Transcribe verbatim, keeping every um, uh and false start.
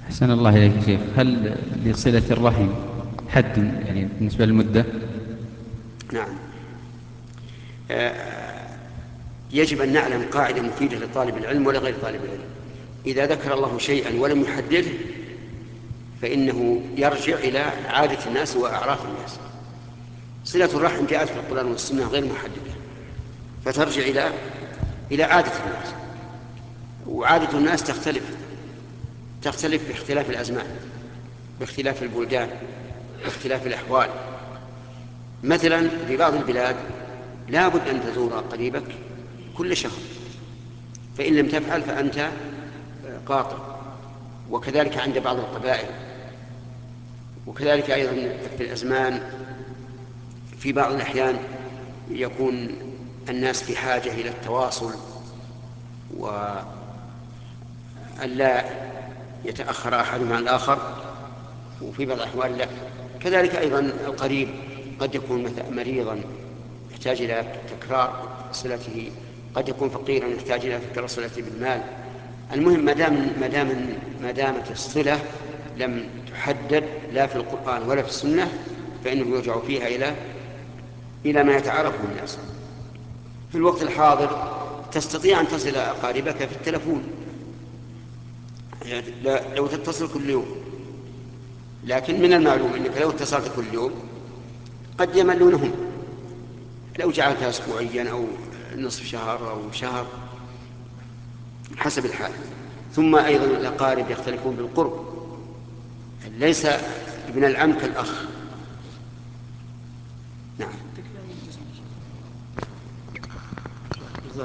أحسن الله إليك يا شيخ. هل لصلة الرحم حد يعني بالنسبة للمدة؟ نعم. آه، يجب أن نعلم قاعدة مفيدة لطالب العلم ولا غير طالب العلم: إذا ذكر الله شيئا ولم يحدده فإنه يرجع إلى عادة الناس وأعراف الناس. صلة الرحم جاءت في القرآن والسنة غير محددة، فترجع إلى إلى عادة الناس، وعادة الناس تختلف تختلف باختلاف الأزمان، باختلاف البلدان، باختلاف الأحوال. مثلا في بعض البلاد لا بد أن تزور قريبك كل شهر، فإن لم تفعل فأنت قاطع. وكذلك عند بعض القبائل، وكذلك أيضا في الأزمان. في بعض الأحيان يكون الناس في حاجة إلى التواصل وأن لا يتأخر أحدهم عن الآخر، وفي بعض الأحوال لا. كذلك أيضا القريب قد يكون مثلا مريضا يحتاج إلى تكرار صلته، قد يكون فقيرا يحتاج إلى تكرار صلته بالمال. المهم ما دام ما دام ما دامت الصلة لم تحدد لا في القرآن ولا في السنة، فإنه يرجع فيها إلى إلى ما يتعارفه الناس. في الوقت الحاضر تستطيع أن تصل أقاربك في التلفون، يعني لو تتصل كل يوم، لكن من المعلوم أنك لو اتصلت كل يوم قد يملونهم. لو جعلتها أسبوعيا أو نصف شهر أو شهر حسب الحال. ثم أيضا الأقارب يختلفون بالقرب، ليس ابن العم كالأخ. نعم.